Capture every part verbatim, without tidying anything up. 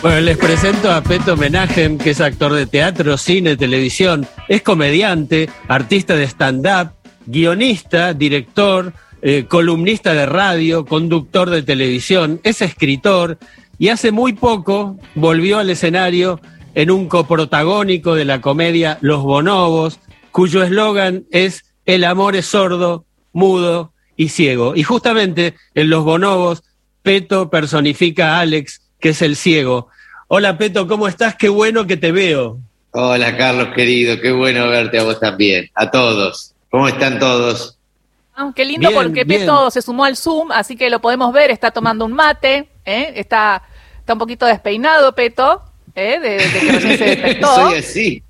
Bueno, les presento a Peto Menahem, que es actor de teatro, cine, televisión, es comediante, artista de stand-up, guionista, director, eh, columnista de radio, conductor de televisión, es escritor y hace muy poco volvió al escenario en un coprotagónico de la comedia Los Bonobos, cuyo eslogan es "El amor es sordo, mudo y ciego". Y justamente en Los Bonobos, Peto personifica a Alex, que es el ciego. Hola Peto, ¿cómo estás? Qué bueno que te veo. Hola Carlos, querido, qué bueno verte a vos también, a todos. ¿Cómo están todos? Ah, qué lindo, Bien, porque bien. Peto se sumó al Zoom, así que lo podemos ver, está tomando un mate, ¿eh? está, está un poquito despeinado Peto, ¿eh? de, de que recién se despertó. Soy así.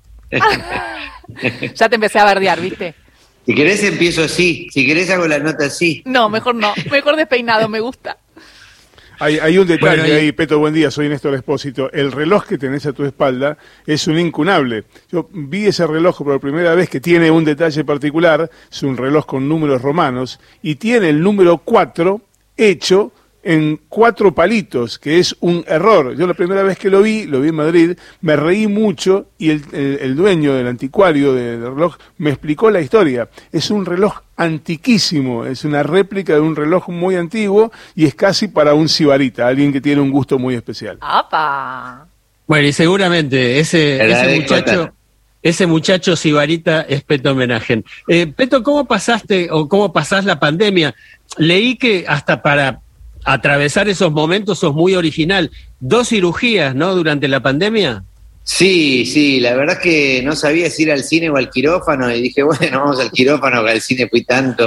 Ya te empecé a bardear, ¿viste? Si querés empiezo así, si querés hago la nota así. No, mejor no, mejor despeinado, me gusta. Hay, hay un detalle Bueno, y- ahí, Peto, buen día, soy Néstor Espósito. El reloj que tenés a tu espalda es un incunable. Yo vi ese reloj por primera vez, que tiene un detalle particular, es un reloj con números romanos, y tiene el número cuatro hecho en cuatro palitos, que es un error. Yo la primera vez que lo vi, lo vi en Madrid, me reí mucho y el, el, el dueño del anticuario del reloj me explicó la historia. Es un reloj antiquísimo, es una réplica de un reloj muy antiguo y es casi para un sibarita, alguien que tiene un gusto muy especial. ¡Apa! Bueno, y seguramente ese, ese Agradezco, muchacho, Tata. ese muchacho sibarita es Peto Menahem. Eh, Peto, ¿cómo pasaste o cómo pasás la pandemia? Leí que hasta para atravesar esos momentos sos muy original. Dos cirugías, ¿no? Durante la pandemia. Sí, sí, la verdad es que no sabía si ir al cine o al quirófano y dije, bueno, vamos al quirófano, que al cine fui tanto.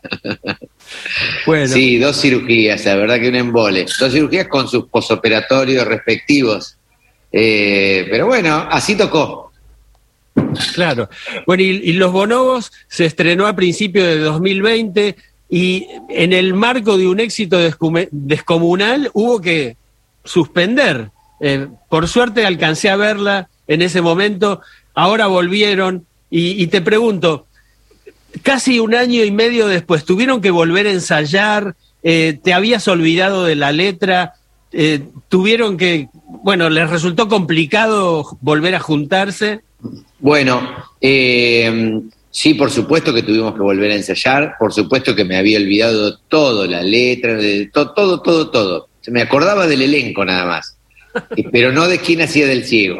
Bueno, Sí, dos cirugías, la verdad que un embole. Dos cirugías con sus posoperatorios respectivos. Eh, pero bueno, así tocó. claro. Bueno, y, y Los Bonobos se estrenó a principios de dos mil veinte y en el marco de un éxito descume- descomunal hubo que suspender. Eh, por suerte alcancé a verla en ese momento, ahora volvieron y, y te pregunto, casi un año y medio después, ¿tuvieron que volver a ensayar? Eh, ¿Te habías olvidado de la letra? Eh, ¿Tuvieron que, bueno, les resultó complicado volver a juntarse? Bueno, eh, sí, por supuesto que tuvimos que volver a ensayar, por supuesto que me había olvidado todo, la letra, de to- todo, todo, todo. Se me acordaba del elenco nada más, eh, pero no de quién hacía del ciego.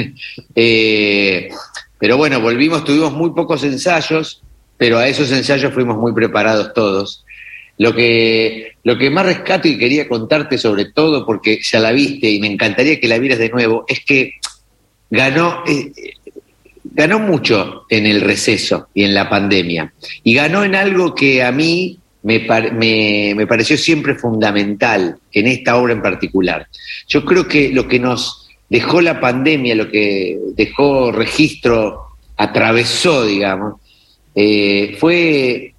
Eh, pero bueno, volvimos, tuvimos muy pocos ensayos, pero a esos ensayos fuimos muy preparados todos. Lo que, lo que más rescato y quería contarte sobre todo, porque ya la viste y me encantaría que la vieras de nuevo, es que ganó... eh, ganó mucho en el receso y en la pandemia. Y ganó en algo que a mí me, par- me, me pareció siempre fundamental en esta obra en particular. Yo creo que lo que nos dejó la pandemia, lo que dejó registro, atravesó, digamos, eh, fue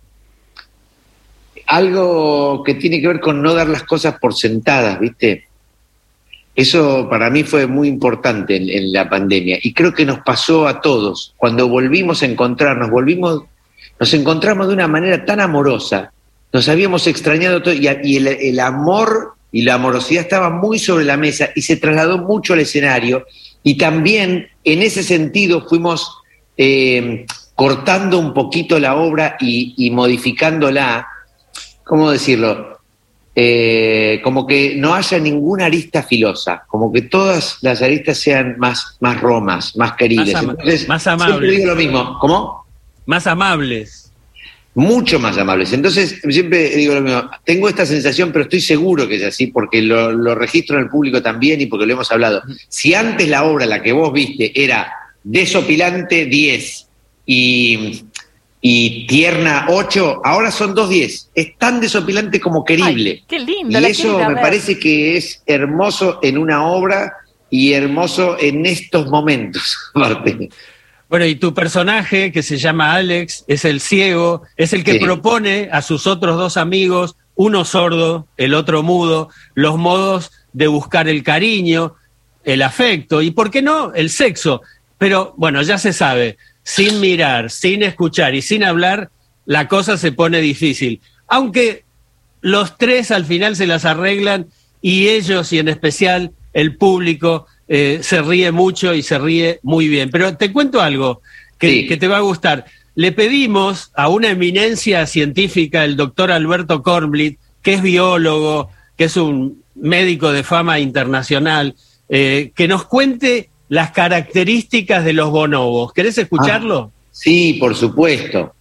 algo que tiene que ver con no dar las cosas por sentadas, ¿viste? Eso para mí fue muy importante en, en la pandemia y creo que nos pasó a todos. Cuando volvimos a encontrarnos, volvimos, nos encontramos de una manera tan amorosa, nos habíamos extrañado todo y, a- y el, el amor y la amorosidad estaba muy sobre la mesa y se trasladó mucho al escenario y también en ese sentido fuimos eh, cortando un poquito la obra y, y modificándola, ¿cómo decirlo? Eh, como que no haya ninguna arista filosa, como que todas las aristas sean más, más romas, más queridas. Más ama- Entonces, más siempre amables. digo lo mismo, ¿cómo? Más amables. Mucho más amables. Entonces, siempre digo lo mismo, tengo esta sensación, pero estoy seguro que es así, porque lo, lo registro en el público también y porque lo hemos hablado. Si antes la obra, la que vos viste, era desopilante diez y... y tierna ocho, ahora son dos diez. Es tan desopilante como querible. Ay, qué lindo, Y la eso quiero ir a me ver. parece que es hermoso en una obra y hermoso en estos momentos, aparte. Bueno, y tu personaje, que se llama Alex, es el ciego, es el que Sí. propone a sus otros dos amigos, uno sordo, el otro mudo, los modos de buscar el cariño, el afecto y, ¿por qué no?, el sexo. Pero, bueno, ya se sabe, sin mirar, sin escuchar y sin hablar, la cosa se pone difícil. Aunque los tres al final se las arreglan y ellos, y en especial el público eh, se ríe mucho y se ríe muy bien. Pero te cuento algo que, sí. que te va a gustar. Le pedimos a una eminencia científica, el doctor Alberto Kornblit, que es biólogo, que es un médico de fama internacional, eh, que nos cuente las características de los bonobos. ¿Querés escucharlo? Ah, sí, por supuesto.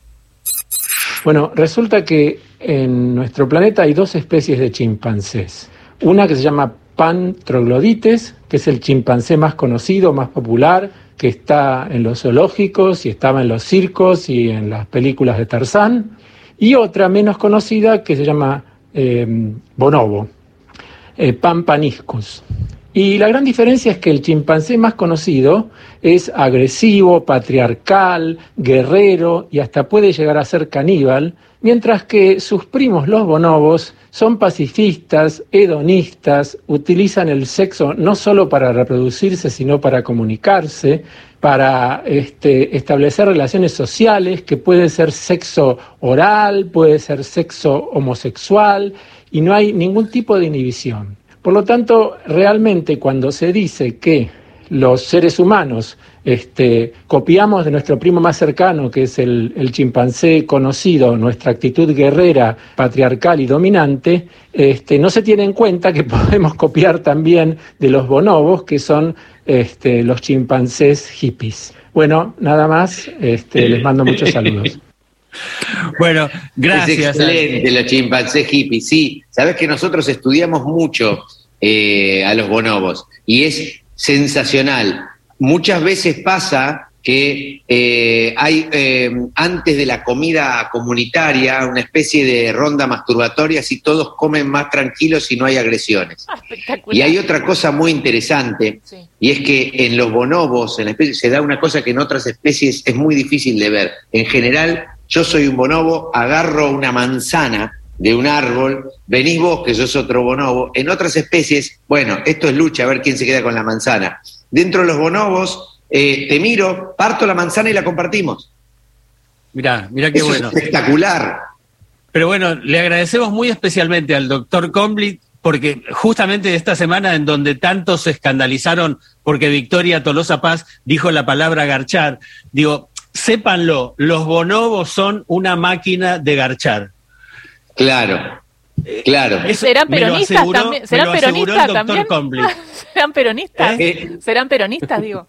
Bueno, resulta que en nuestro planeta hay dos especies de chimpancés. Una que se llama Pan troglodites, que es el chimpancé más conocido, más popular, que está en los zoológicos y estaba en los circos y en las películas de Tarzán. Y otra menos conocida que se llama eh, bonobo, eh, Pan paniscus. Y la gran diferencia es que el chimpancé más conocido es agresivo, patriarcal, guerrero y hasta puede llegar a ser caníbal, mientras que sus primos los bonobos son pacifistas, hedonistas, utilizan el sexo no solo para reproducirse, sino para comunicarse, para este, establecer relaciones sociales, que puede ser sexo oral, puede ser sexo homosexual, y no hay ningún tipo de inhibición. Por lo tanto, realmente cuando se dice que los seres humanos este, copiamos de nuestro primo más cercano, que es el, el chimpancé conocido, nuestra actitud guerrera, patriarcal y dominante, este, no se tiene en cuenta que podemos copiar también de los bonobos, que son este, los chimpancés hippies. Bueno, nada más, este, les mando muchos saludos. Bueno, gracias. Es excelente los chimpancés hippies, sí. Sabes que nosotros estudiamos mucho eh, a los bonobos y es sensacional. Muchas veces pasa que eh, hay eh, antes de la comida comunitaria una especie de ronda masturbatoria, si todos comen más tranquilos y no hay agresiones. Y hay otra cosa muy interesante, sí. Y es que en los bonobos, en la especie, se da una cosa que en otras especies es muy difícil de ver. En general, yo soy un bonobo, agarro una manzana de un árbol, venís vos que sos otro bonobo. En otras especies, bueno, esto es lucha, a ver quién se queda con la manzana. Dentro de los bonobos, eh, te miro, parto la manzana y la compartimos. Mirá, mirá qué Eso bueno. Es espectacular. Pero bueno, le agradecemos muy especialmente al doctor Kornblit, porque justamente esta semana en donde tantos se escandalizaron porque Victoria Tolosa Paz dijo la palabra garchar, digo, sépanlo, los bonobos son una máquina de garchar. Claro, claro. Eso ¿Serán peronistas aseguró, también? ¿Serán peronistas también? ¿Serán peronistas? ¿Eh? ¿Serán peronistas, digo?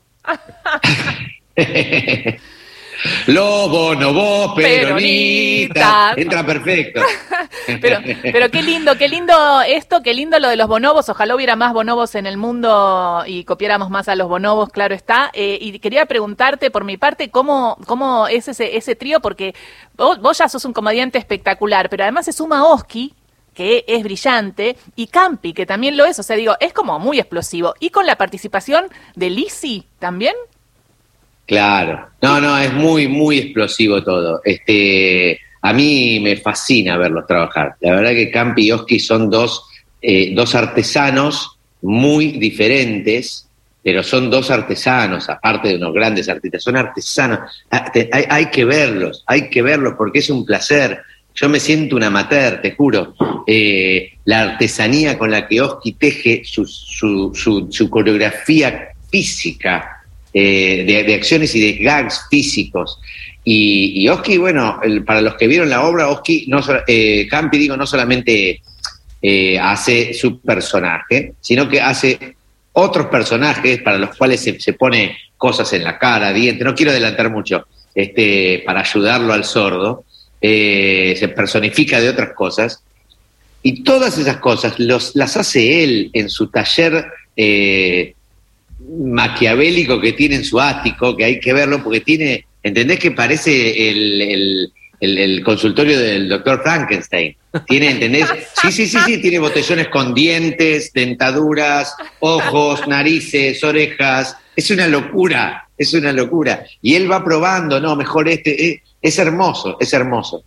Los bonobos peronistas. Entra perfecto. Pero, pero qué lindo, qué lindo esto, qué lindo lo de los bonobos. Ojalá hubiera más bonobos en el mundo y copiáramos más a los bonobos, claro está. Eh, y quería preguntarte por mi parte cómo, cómo es ese, ese trío, porque vos, vos ya sos un comediante espectacular, pero además se suma Oski, que es brillante, y Campi, que también lo es. O sea, digo, es como muy explosivo. Y con la participación de Lizzy también. Claro, no, no, es muy, muy explosivo todo. Este, a mí me fascina verlos trabajar. La verdad que Campi y Oski son dos, eh, dos artesanos muy diferentes, pero son dos artesanos, aparte de unos grandes artistas, son artesanos. Hay, hay que verlos, hay que verlos porque es un placer. Yo me siento un amateur, te juro. Eh, la artesanía con la que Oski teje su, su, su, su coreografía física, Eh, de, de acciones y de gags físicos. Y, y Oski, bueno, el, para los que vieron la obra, Oski, no, eh, Campi, digo, no solamente eh, hace su personaje, sino que hace otros personajes para los cuales se, se pone cosas en la cara, dientes, no quiero adelantar mucho, este, para ayudarlo al sordo, eh, se personifica de otras cosas, y todas esas cosas los, las hace él en su taller eh, maquiavélico que tiene en su ático, que hay que verlo porque tiene, ¿entendés que parece el, el, el, el consultorio del doctor Frankenstein? Tiene, ¿entendés? Sí, sí, sí, sí, tiene botellones con dientes, dentaduras, ojos, narices, orejas. Es una locura, es una locura. Y él va probando, no, mejor este, es, es hermoso, es hermoso.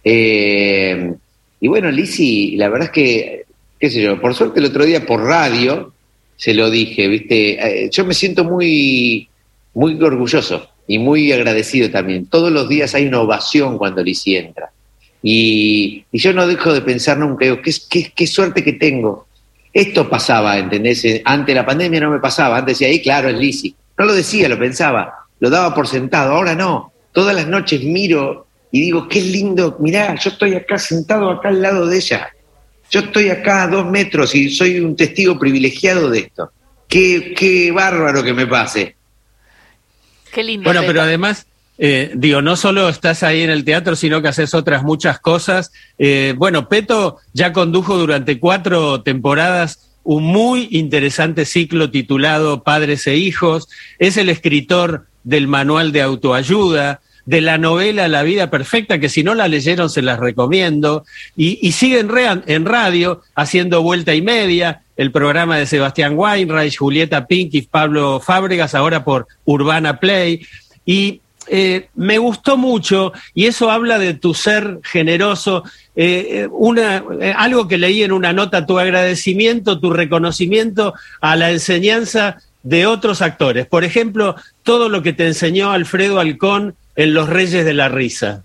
Eh, y bueno, Lizzy, la verdad es que, qué sé yo, por suerte el otro día por radio se lo dije, ¿viste? Eh, yo me siento muy, muy orgulloso y muy agradecido también. Todos los días hay una ovación cuando Lizzy entra. Y, y yo no dejo de pensar nunca, digo, ¿qué, qué, qué suerte que tengo. Esto pasaba, ¿entendés? Antes de la pandemia no me pasaba, antes decía, ahí claro, es Lizzy. No lo decía, lo pensaba, lo daba por sentado, ahora no. Todas las noches miro y digo, qué lindo, mirá, yo estoy acá sentado acá al lado de ella. Yo estoy acá a dos metros y soy un testigo privilegiado de esto. Qué, qué bárbaro que me pase. Qué lindo. Bueno, Peto. pero además, eh, digo, no solo estás ahí en el teatro, sino que haces otras muchas cosas. Eh, bueno, Peto ya condujo durante cuatro temporadas un muy interesante ciclo titulado Padres e Hijos. Es el escritor del manual de autoayuda, de la novela La vida perfecta, que si no la leyeron se las recomiendo, y, y sigue en, re, en radio haciendo Vuelta y Media, el programa de Sebastián Weinreich, Julieta Pink y Pablo Fábregas, ahora por Urbana Play, y eh, me gustó mucho, y eso habla de tu ser generoso, eh, una, eh, algo que leí en una nota, tu agradecimiento, tu reconocimiento a la enseñanza de otros actores. Por ejemplo, todo lo que te enseñó Alfredo Alcón en Los Reyes de la Risa.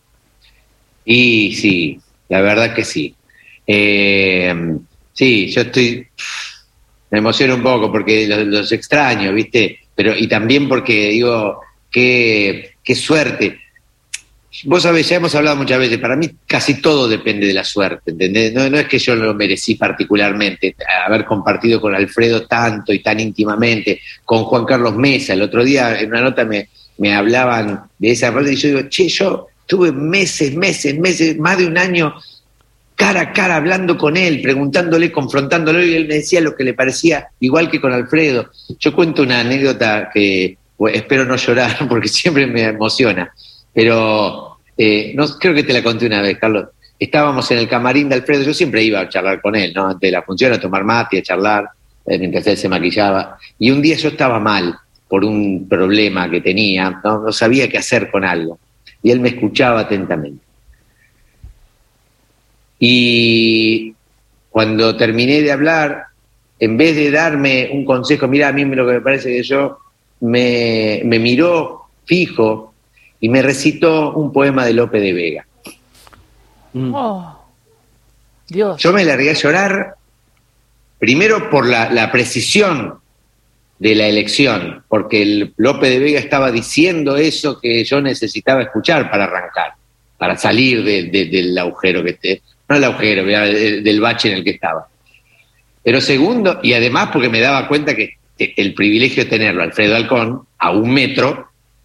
Y sí, la verdad que sí. Eh, sí, yo estoy... Me emociono un poco porque los, los extraño, ¿viste? Pero y también porque digo, qué, qué suerte. Vos sabés, ya hemos hablado muchas veces, para mí casi todo depende de la suerte, ¿entendés? No, no es que yo lo merecí particularmente, haber compartido con Alfredo tanto y tan íntimamente, con Juan Carlos Mesa. El otro día en una nota me, me hablaban de esa parte y yo digo, che, yo tuve meses, meses, meses, más de un año cara a cara hablando con él, preguntándole, confrontándolo, y él me decía lo que le parecía, igual que con Alfredo. Yo cuento una anécdota que bueno, espero no llorar porque siempre me emociona, pero eh, no, creo que te la conté una vez, Carlos. Estábamos en el camarín de Alfredo, yo siempre iba a charlar con él, ¿no? Antes de la función, a tomar mate, a charlar, eh, mientras él se maquillaba. Y un día yo estaba mal por un problema que tenía, no, no sabía qué hacer con algo. Y él me escuchaba atentamente. Y cuando terminé de hablar, en vez de darme un consejo, mira, a mí lo que me parece que yo, me, me miró fijo y me recitó un poema de Lope de Vega. Mm. Oh, Dios. Yo me largué a llorar, primero por la, la precisión de la elección, porque el Lope de Vega estaba diciendo eso que yo necesitaba escuchar para arrancar, para salir de, de, del agujero que te, no el agujero, del bache en el que estaba. Pero segundo, y además porque me daba cuenta que el privilegio de tenerlo, Alfredo Alcón, a un metro,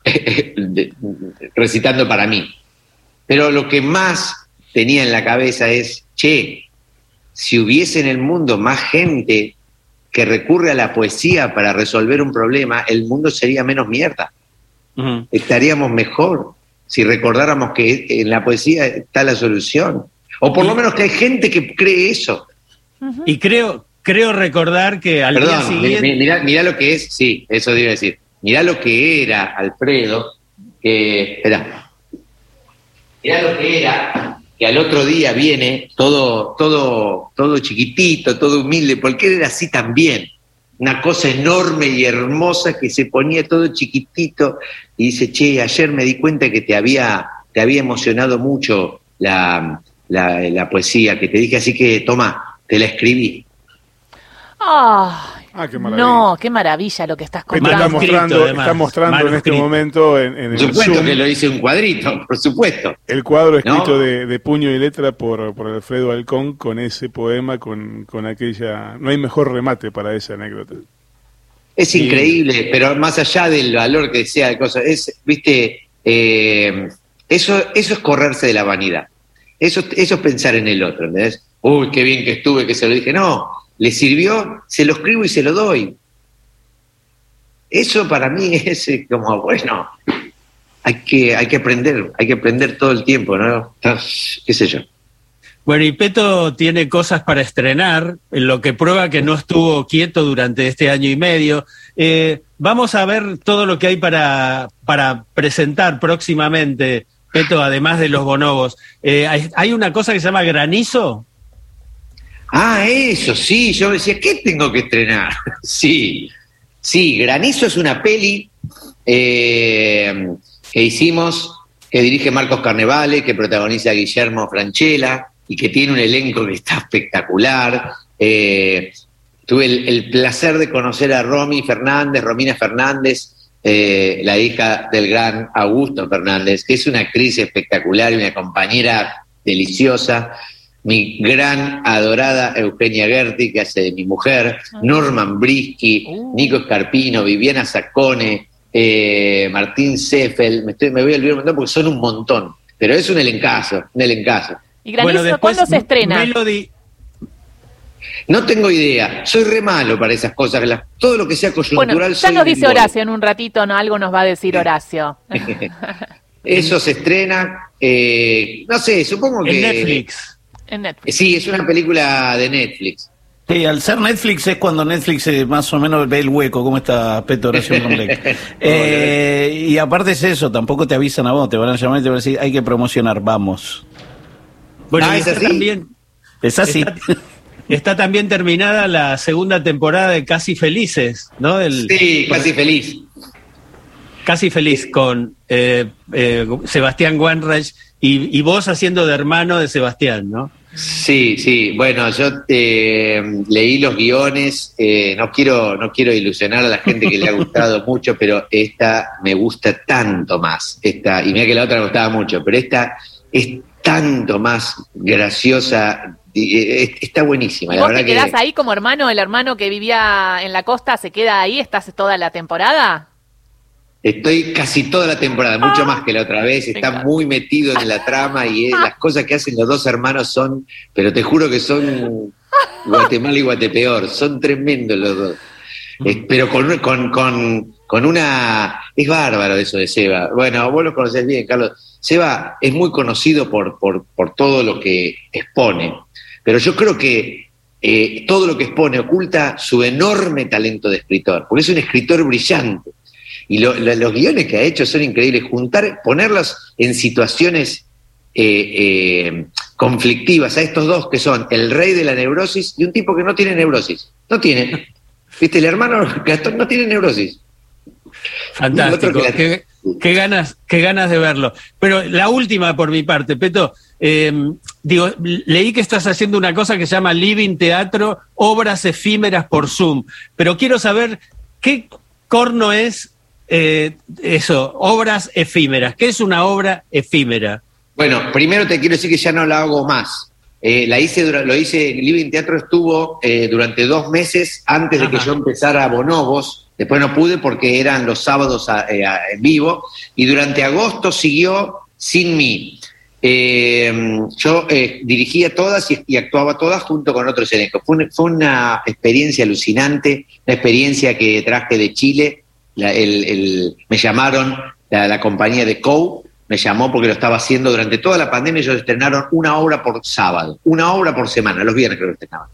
recitando para mí. Pero lo que más tenía en la cabeza es, che, si hubiese en el mundo más gente que recurre a la poesía para resolver un problema, el mundo sería menos mierda. Uh-huh. Estaríamos mejor si recordáramos que en la poesía está la solución. O por lo menos que hay gente que cree eso. Uh-huh. Y creo, creo recordar que al Perdón, día siguiente... Mirá, mirá lo que es, sí, eso debo decir. Mirá lo que era Alfredo, que... Esperá. Mirá lo que era, que al otro día viene todo, todo, todo chiquitito, todo humilde, porque él era así también. Una cosa enorme y hermosa que se ponía todo chiquitito y dice, che, ayer me di cuenta que te había, te había emocionado mucho la... La, la poesía que te dije, así que toma, te la escribí. Ay, ah, qué maravilla. No, qué maravilla lo que estás contando. Está mostrando, está mostrando en este momento en, en por supuesto el Zoom, que lo hice un cuadrito, por supuesto. El cuadro escrito ¿No? de, de puño y letra por, por Alfredo Alcón con ese poema, con, con aquella... No hay mejor remate para esa anécdota. Es sí. Increíble, pero más allá del valor que sea de cosas, es, viste, eh, eso, eso es correrse de la vanidad. Eso, eso es pensar en el otro, ¿entendés? Uy, qué bien que estuve, que se lo dije. No, le sirvió, se lo escribo y se lo doy. Eso para mí es como, bueno, hay que, hay que aprender, hay que aprender todo el tiempo, ¿no? ¿Qué sé yo? Bueno, y Peto tiene cosas para estrenar, lo que prueba que no estuvo quieto durante este año y medio. Eh, vamos a ver todo lo que hay para, para presentar próximamente, Peto, además de los bonobos. Eh, hay, hay una cosa que se llama Granizo. Ah, eso, sí, yo decía, ¿qué tengo que estrenar? sí, sí, Granizo es una peli eh, que hicimos, que dirige Marcos Carnevale, que protagoniza Guillermo Francella y que tiene un elenco que está espectacular, Eh, tuve el, el placer de conocer a Romy Fernández, Romina Fernández, eh, la hija del gran Augusto Fernández, que es una actriz espectacular y una compañera deliciosa. Mi gran, adorada Eugenia Gerti, que hace de mi mujer, Norman Brisky, uh. Nico Scarpino, Viviana Saccone, eh, Martín Seffel, me, estoy, me voy a olvidar un montón porque son un montón, pero es un elencazo, un elencazo. ¿Y Granizo, bueno, cuándo se estrena? Melody. No tengo idea, soy re malo para esas cosas, las, todo lo que sea coyuntural. Bueno, ya nos dice Horacio en un ratito, ¿no? Algo nos va a decir Horacio. Eso se estrena, eh, no sé, supongo que... En Netflix. En Netflix. Sí, es una película de Netflix. Sí, al ser Netflix es cuando Netflix eh, más o menos ve el hueco. ¿Cómo está Peto Horacio Romblek? eh, y aparte es eso, tampoco te avisan a vos, te van a llamar y te van a decir, hay que promocionar, vamos. Bueno, ah, ¿es así? También, es así. Está, está también terminada la segunda temporada de Casi Felices, ¿no? El, sí, Casi Feliz. Casi Feliz, con eh, eh, Sebastián Wanreich y, y vos haciendo de hermano de Sebastián, ¿no? Sí, sí. Bueno, yo eh, leí los guiones. Eh, no quiero, no quiero ilusionar a la gente que le ha gustado mucho, pero esta me gusta tanto más. Esta, y mira que la otra me gustaba mucho, pero esta es tanto más graciosa. Está buenísima. ¿Y la vos verdad te quedás que... ahí como hermano? ¿El hermano que vivía en la costa se queda ahí? ¿Estás toda la temporada? Estoy casi toda la temporada, mucho más que la otra vez, está muy metido en la trama y es, las cosas que hacen los dos hermanos son, pero te juro que son Guatemala y Guatepeor, son tremendos los dos. Es, pero con, con, con, con una... Es bárbaro eso de Seba. Bueno, vos lo conocés bien, Carlos. Seba es muy conocido por, por, por todo lo que expone, pero yo creo que eh, todo lo que expone oculta su enorme talento de escritor, porque es un escritor brillante. Y lo, lo, los guiones que ha hecho son increíbles. Juntar, ponerlos en situaciones eh, eh, conflictivas a estos dos que son el rey de la neurosis y un tipo que no tiene neurosis. No tiene. ¿Viste? El hermano Gastón no tiene neurosis. Fantástico. La... Qué, qué, ganas, qué ganas de verlo. Pero la última por mi parte, Peto. Eh, digo, leí que estás haciendo una cosa que se llama Living Teatro, obras efímeras por Zoom. Pero quiero saber qué corno es. Eh, eso, obras efímeras. ¿Qué es una obra efímera? Bueno, primero te quiero decir que ya no la hago más. Eh, la hice, lo hice, Living Teatro estuvo eh, durante dos meses antes de Ajá. que yo empezara a Bonobos. Después no pude porque eran los sábados a, eh, a, en vivo. Y durante agosto siguió sin mí. Eh, yo eh, dirigía todas y, y actuaba todas junto con otros elencos. Fue, un, fue una experiencia alucinante, una experiencia que traje de Chile. La, el, el, me llamaron, la, la compañía de Cow me llamó porque lo estaba haciendo durante toda la pandemia. Ellos estrenaron una obra por sábado, una obra por semana, los viernes creo que estrenaban,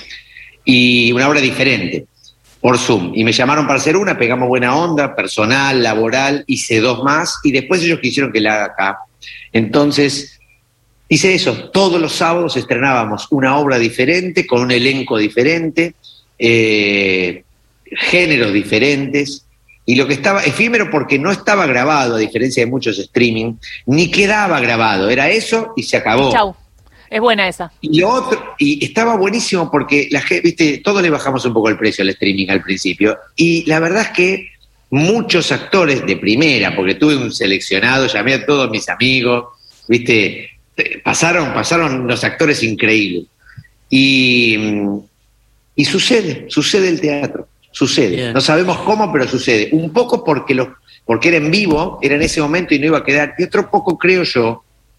y una obra diferente por Zoom, y me llamaron para hacer una, pegamos buena onda, personal, laboral, hice dos más y después ellos quisieron que la haga acá. Entonces hice eso, todos los sábados estrenábamos una obra diferente con un elenco diferente, eh, géneros diferentes. Y lo que estaba efímero porque no estaba grabado, a diferencia de muchos streaming, ni quedaba grabado, era eso y se acabó. Chau, es buena esa. Y lo otro, y estaba buenísimo porque la gente, viste, todos le bajamos un poco el precio al streaming al principio, y la verdad es que muchos actores de primera, porque tuve un seleccionado, llamé a todos mis amigos, viste, pasaron, pasaron los actores increíbles. Y, y sucede, sucede el teatro. Sucede, Bien. No sabemos cómo, pero sucede. Un poco porque, lo, porque era en vivo, era en ese momento y no iba a quedar. Y otro poco, creo yo,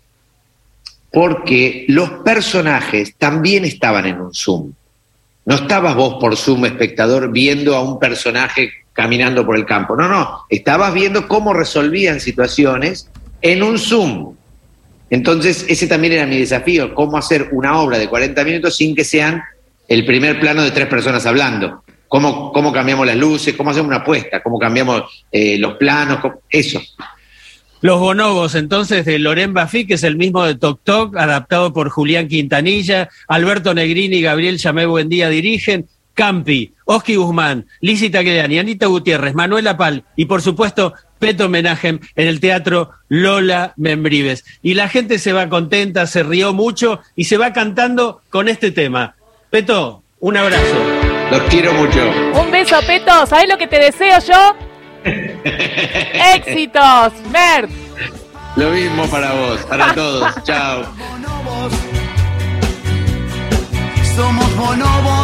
porque los personajes también estaban en un Zoom. No estabas vos por Zoom, espectador, viendo a un personaje caminando por el campo. No, no, estabas viendo cómo resolvían situaciones en un Zoom. Entonces, ese también era mi desafío, cómo hacer una obra de cuarenta minutos sin que sean el primer plano de tres personas hablando. Cómo, cómo cambiamos las luces, cómo hacemos una apuesta, cómo cambiamos eh, los planos, cómo, eso. Los bonobos, entonces, de Loren Baffy, que es el mismo de Toc Toc, adaptado por Julián Quintanilla, Alberto Negrini y Gabriel Llamé Buendía dirigen, Campi, Oski Guzmán, Lizzy Tagliani, Anita Gutiérrez, Manuela Pal y, por supuesto, Peto Menahem en el Teatro Lola Membrives. Y la gente se va contenta, se rió mucho y se va cantando con este tema. Peto, Un abrazo. Los quiero mucho. Un beso, Peto. ¿Sabés lo que te deseo yo? ¡Éxitos, Mert! Lo mismo para vos, para todos. Chao. Somos bonobos.